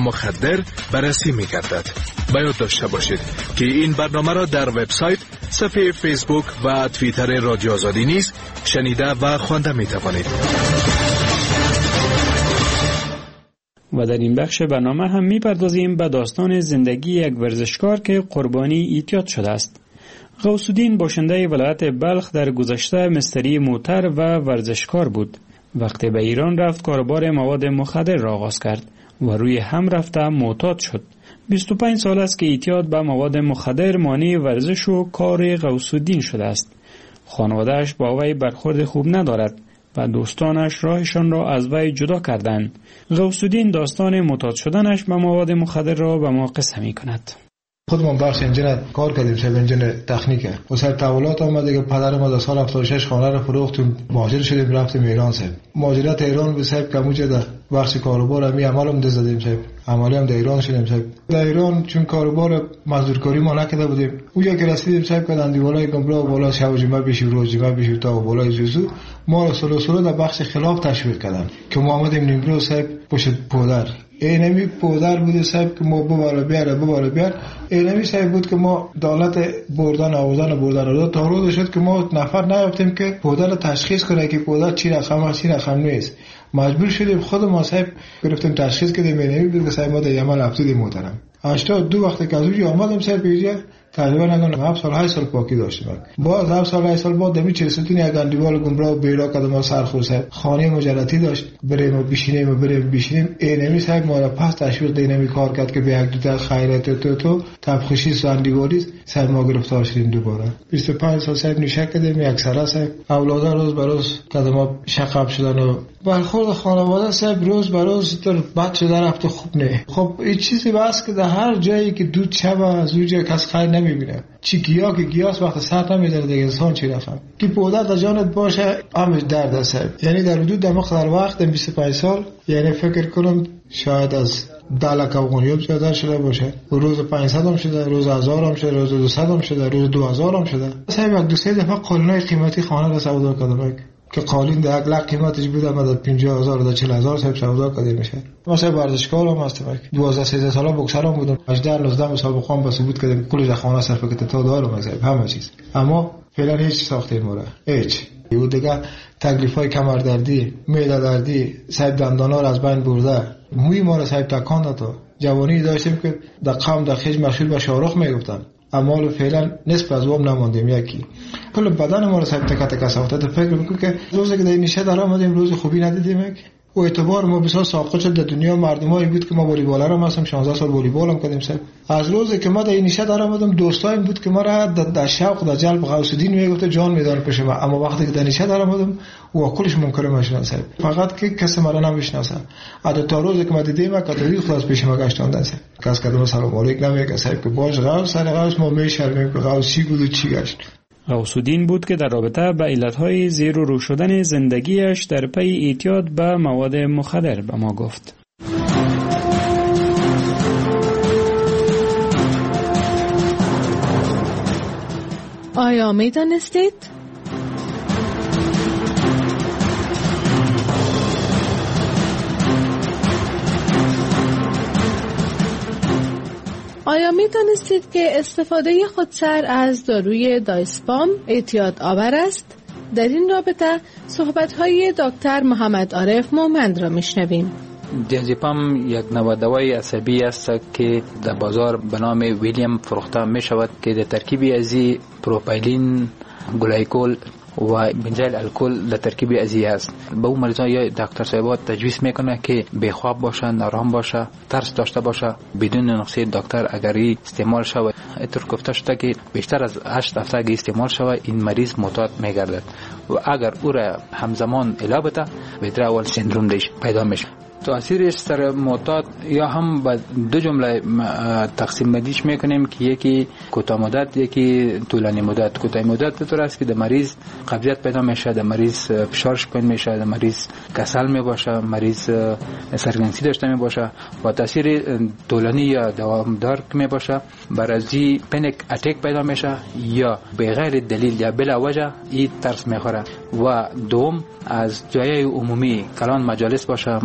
مخدر بررسی می‌گردد. باید داشته باشید که این برنامه را در وبسایت، صفحه فیسبوک و توییتر رادیو آزادی نیز شنیده و خوانده می‌توانید. و در این بخش برنامه هم می‌پردازیم به داستان زندگی یک ورزشکار که قربانی اعتیاد شده است. غوث الدین باشنده ولایت بلخ در گذشته مستری موتر و ورزشکار بود. وقتی به ایران رفت کاروبار مواد مخدر را آغاز کرد و روی هم رفته معتاد شد. 25 سال است که اعتیاد به مواد مخدر مانع ورزش و کار غوث الدین شده است. خانواده‌اش با وی برخورد خوب ندارد و دوستانش راهشان را از وی جدا کردند. غوث الدین داستان معتاد شدنش به مواد مخدر را به ما قصه می‌کند. خودمون بخش انجین کار کردیم، سب انجین تکنیکه. و سر تحولات آمده که پدر ما در سال 76 خانه رو فروختیم، مهاجر شدیم رفتیم ایران. سب مهاجرت ایران به سب کموجه در بخش کاروبار همی عملم دزدیم. سب عملی هم در ایران شدیم. سب در ایران چون کاروبار مزدورکاری ما نکرده بودیم، اونجا که رسیدیم سب کردن دیوالای گمبلا و بالا شب و جمعه بشی روز جمعه بشی تا بالای زوزو ما رو سلو در بخش خلاف تشویق کردن که ما آمدیم نیمرو سب باشه پودر. اینمی پودر بود سب که ما بباره بیار. اینمی سب بود که ما دولت بردن آوردن تا روز شد که ما نفر نیافتیم که پودر تشخیص کنه که پودر چی رقم نیست. مجبور شدیم خود ما سب گرفتیم تشخیص کردیم. اینمی بود که سب ما در یمن افتادیم محترم. 82 وقتی که از اونجا آمدم سب اینجا تقریبا نگم 7 سال 8 سال پاکی داشتم. باز 7 سال 8 سال بعد دمی 40 یک گندیوال گمراه بیرا کدام سرخوش خانه مجردی داشت. بریم بشینیم اینمی صاحب ما را پس تشویق دینمی کار کرد که به یک دو تا خیرات تو تبخشی سندیواریست صاحب ما گرفتار شدیم دوباره. 25 سال صاحب نشه کردیم. یک سره صاحب اولادا روز به روز کدام شقب شدن و برخورد خانواده صاحب روز به روز در بد شده رفت. خوب نه. خب این چیزی بس که در هر جایی که دود شب از اونجا کس خیر نمیبینه. چی گیاه که گیاس وقت ساعت نمیذاره دیگه انسان چی رفت که پوده در جانت باشه همش درد است. یعنی در حدود در مقدار وقت 25 سال یعنی فکر کنم شاید از 10 لک افغانی زیاده شده باشه. روز 500 هم شده، روز 1000 هم شده، روز 200 هم شده، روز 2000 هم شده. صاحب یک دو سه دفعه قالونای قیمتی خانه را سودا کردم که قالین در 1 لک قیمتش بود مدد 50000 تا 40000 صاحب سودا کرده میشه. ما صاحب ورزشکارم هستم. 12 13 ساله بوکسرم بودم. 18 19 مسابقه به ثبوت کردم پول خانه صرف کردم تا دارم صاحب همه چیز. اما فعلا هیچ ساخته مورا هیچ. یه دیگه تکلیفای کمر دردی، معده دردی، صاحب دندانا را از بین برده. موی ما را صاحب تکان داد. جوانی داشتیم که در قوم در خیج مشهور به شاهرخ میگفتن. اما فعلا نصف از وام نماندیم. یکی کل بدن ما رو صاحب تک ساخته. فکر میکنم که روزی که در نشه در آمدیم روز خوبی ندیدیم. و اعتبار ما بسیار ساقط شد در دنیا. مردمایی بود که ما والیبال را هستم 16 سال والیبال هم کردیم. صاحب از روزی که ما در نشه در آمدم دوستایم بود که ما را در شوق در جلب غوث الدین میگفت جان میدان پیش ما. اما وقتی که در نشه در آمدم و کلش منکر میشناسه. فقط که کسی ما را نمیشناسه. تا روزی که ما دیدیم کاتولیک خلاص پیش ما گشتاندن. کس کدوم سلام علیک نمیگه. صاحب که باش غوث سر غوث ما میشرمیم که غوث چی بود و چی گشت. غوث الدین بود که در رابطه با علتهای زیر و رو شدن زندگیش در پی اعتیاد به مواد مخدر به ما گفت. آیا می‌دانستید؟ آیا می دانستید که استفاده خودسر از داروی دایسپام اعتیاد آور است؟ در این رابطه صحبت‌های دکتر محمد عارف مومند را میشنویم. دیازپام یک نوع دوای عصبی است که در بازار به نام ویلیام فروخته می شود که در ترکیبی از پروپیلین، گلایکول و بنزل الکل در ترکیب ازی است. به اون مریضا یا دکتر صاحب تجویز میکنه که بیخواب باشه، نارام باشه، ترس داشته باشه. بدون نقشه دکتر اگر استعمال شود اینطور گفته شده که بیشتر از 8 هفته اگه استعمال شود این مریض معتاد میگردد و اگر او را همزمان علاج بده ویدرال سندروم دیش پیدا میشه. تأثیرش سر معتاد یا هم با دو جمله تقسیم بندیش میکنیم که یکی کوتاه مدت یکی طولانی مدت. کوتاه مدت به طور است که در مریض قبضیت پیدا میشه، در مریض فشارش پایین میشه، در مریض کسل میباشه، مریض سرگرمی داشته میباشه. و تاثیر طولانی یا دوامدار میباشه برازی پنیک اتاک پیدا میشه یا به غیر دلیل یا بلا وجه این ترس میخوره. و دوم از جای عمومی کلان مجالس باشه، مثلا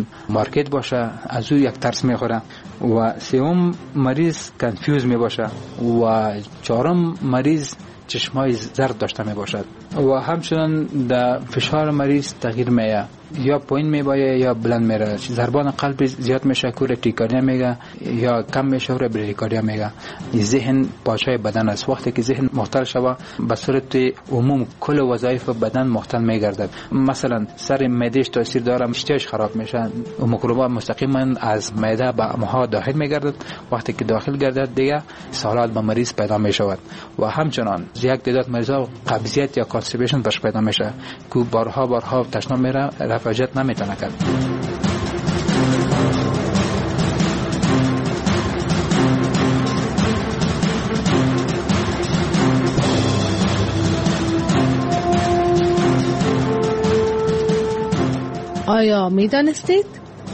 میتونه مارکت باشه، از او یک ترس میخوره. و سوم مریض کنفیوز می باشه و چهارم مریض چشمای زرد داشته می باشد و همچنان در فشار مریض تغییر میه، یا پایین میبایه یا بلند میره، ضربان قلب زیاد میشه که تاکیکاردیا میگه، یا کم میشه و بریکاردیا میگه. ذهن پاچای بدن است. وقتی که ذهن مختل شود به صورت عموم کل وظایف بدن مختل میگردد. مثلا سر معدهش تاثیر داره، اشتهاش خراب میشه، میکروبا مستقیما از معده به امعا داخل میگردد. وقتی که داخل گردد دیگه سالات به مریض پیدا میشود و همچنان یک تعداد مریضا قبضیت یا کانستیپیشن برش پیدا میشه که بارها تشنج میره، رفاجت نمیتونه کرد. آیا میدانستید؟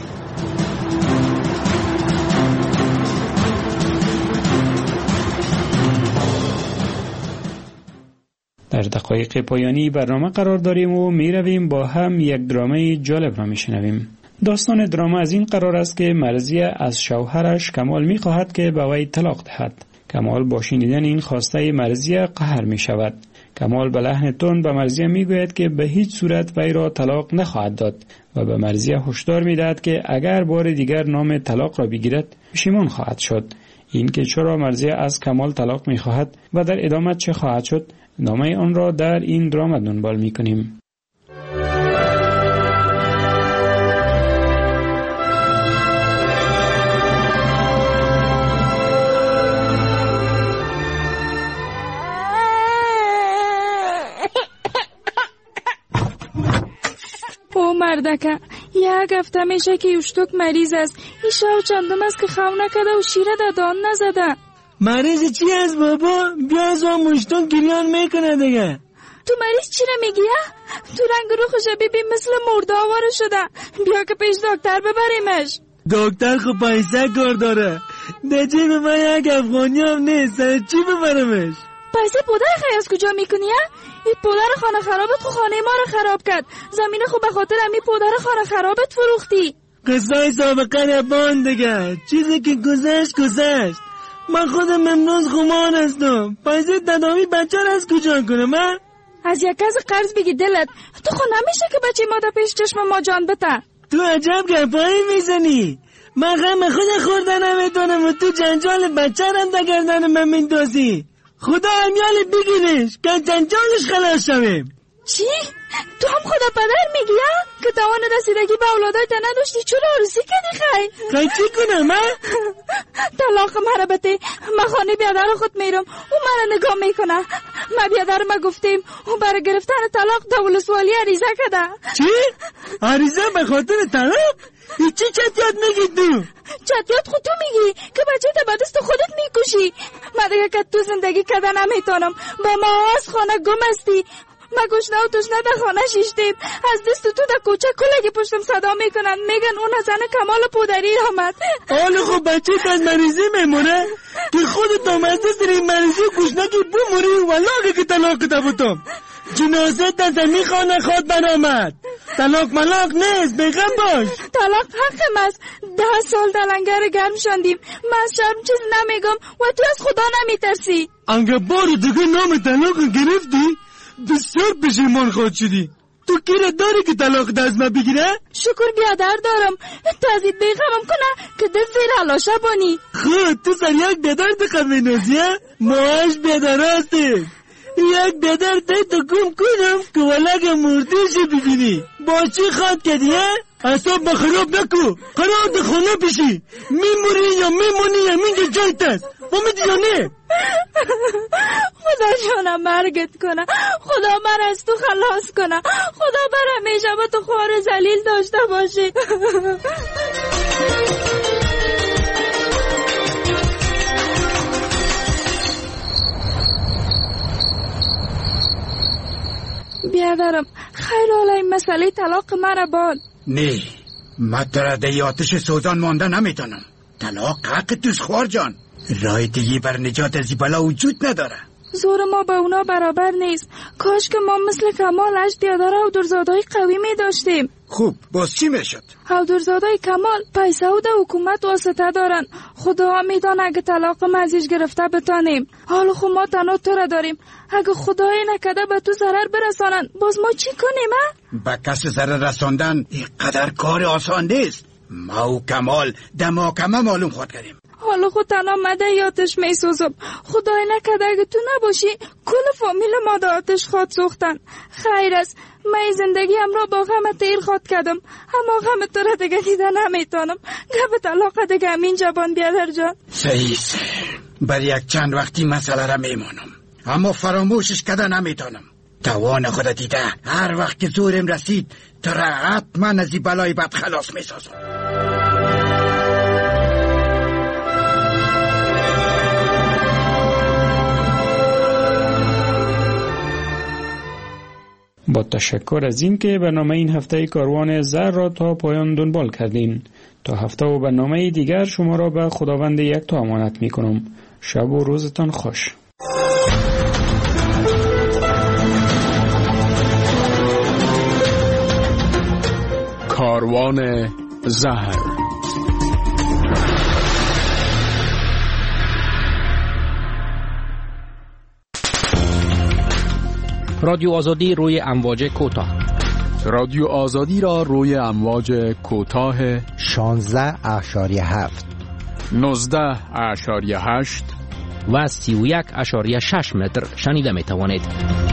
در دقایق پایانی برنامه قرار داریم و می رویم با هم یک درامه جالب را می شنویم. داستان درامه از این قرار است که مرضیه از شوهرش کمال می خواهد که به وی طلاق دهد. کمال با شنیدن این خواسته مرضیه قهر می شود. کمال به لحن تند به مرضیه می گوید که به هیچ صورت وی را طلاق نخواهد داد و به مرضیه هشدار می دهد که اگر بار دیگر نام طلاق را بگیرد پشیمان خواهد شد. این که چرا مرضیه از کمال طلاق می خواهد و در ادامه چه خواهد شد، نامه آن را در این درام دنبال می کنیم. او مردکه یک هفته میشه که یوشتوک مریض است. این شو چندم است که خو نکده و شیره دادان نزده. مریض چی است بابا؟ بیا از اون مشتون گریان میکنه دیگه. تو مریض چی را میگی؟ تو رنگ روخش ببین مثل مرده آواره شده. بیا که پیش دکتر ببریمش. دکتر خب پیسه کار داره. در جیب من یک افغانی هم نیست. سر چی ببرمش؟ پیسه پدر خیلی از کجا میکنی؟ این پدر خانه خرابت خو خانه ما رو خراب کرد. زمین خو به خاطر امی پدر خانه خرابت فروختی. قصای سابقه نبان دیگه. چیزی که گذشت. من خودم امروز خمان هستم. پیسه تداوی بچه را از کجا کنم من؟ از یک کس قرض بگی دلت. تو خود نمیشه که بچه ما در پیش چشم ما جان بته. تو عجب گپایی میزنی. من غم خود خورده نمیتونم و تو جنجال بچه را در گردن من میندازی. خدا امیال بگیرش که جنجالش خلاص شویم. چی؟ تو هم خدا پدر میگی که توان رسیدگی به اولادای تا نداشتی؟ چرا عروسی کردی خیلی چی کنم من؟ طلاق مرا بده. من خانه بیادر خود میرم. او مرا نگاه میکنه. ما بیادر ما گفتیم او برای گرفتن طلاق دول سوالی عریضه کده. چی؟ عریضه به خاطر طلاق؟ ای چی چتیات میگی تو؟ چتیات خود تو میگی که بچه تا بدست خودت میکشی. من دیگه که تو زندگی کده نمیتونم. با ما از خانه گم استی. ما گشنه و تشنه در خانه شیشتیم. از دست تو در کوچه کلگی پشتم صدا میکنن. میگن اون زن کمال پودری آمد. حالا خب بچه از مریضی میمونه که خودت هم از دست این مریضی گشنه که بموری ولاغه که طلاق ده بودم. جنازه در زمین خانه خود برآمد. طلاق ملاق نیست، بیغم باش. طلاق حقم است. 10 سال در لنگر گرم شاندیم. من از شرم چیز نمیگم و تو از خدا نمیترسی. انگه بار دیگه نام طلاق گرفتی بسیار پشیمان خود شدی. تو کی داری که طلاق دست ما بگیره؟ شکر بیادر دارم. تازید بیغمم کنه که دست زیر حلاشه بانی. خود تو سر یک بیادر دقیقه نازیه؟ ماهاش بیادر هستی. یک بیادر تو گم کنم که ولگ مردیش ببینی. با چی خواد کردیه؟ اصاب بخراب نکو. قرار ده خونه بشی. میموری یا میمونی یا منگه جایت است. فهمیدی یا نه؟ خدا جانم مرگت کنه. خدا من از تو خلاص کنه. خدا بر همیشه با تو خوار ذلیل داشته باشی. بیادرم خیر حالا این مسئله طلاق مرا باد. نه من در ده آتش سوزان مانده نمیتونم. طلاق حق توست خوار جان. راه دیگه بر نجات از این بلا وجود نداره. زور ما با اونا برابر نیست. کاش که ما مثل کمال اش بیادر و درزادهای قوی می داشتیم. خوب باز چی میشد؟ هودرزاده کمال پیسه و ده حکومت واسطه دارن. خدا میدان اگه طلاق ازش گرفته بتانیم. حالا خب ما تنها تو را داریم. اگه خدای نکده به تو ضرر برسانن باز ما چی کنیم؟ به کس ضرر رساندن اینقدر کار آسان نیست. ما و کمال ده محکمه معلوم خود کردیم. حالا خود تنها مده یاتش میسوزم. خدای نکده اگه تو نباشی کل فامیل ما ده آتش خواد سوختن. خیر است من زندگیم را با غم تیر خواد کردم، اما غم تو را دیگه دیده نمیتونم. گپ طلاق دیگه همین جبان بیادر جان. صحیح بر یک چند وقتی مسئله را میمانم، اما فراموشش کده نمیتونم. توان خود دیده هر وقت که زورم رسید تو را حتما از این بلای بد خلاص میسازم. با تشکر از این که برنامه این هفته کاروان زر را تا پایان دنبال کردین. تا هفته و برنامه دیگر شما را به خداوند یکتا امانت می کنم. شب و روزتان خوش. کاروان زهر. رادیو آزادی روی امواج کوتاه. رادیو آزادی را روی امواج کوتاه 16.7 19.8 و 31.6 متر شنیده می توانید.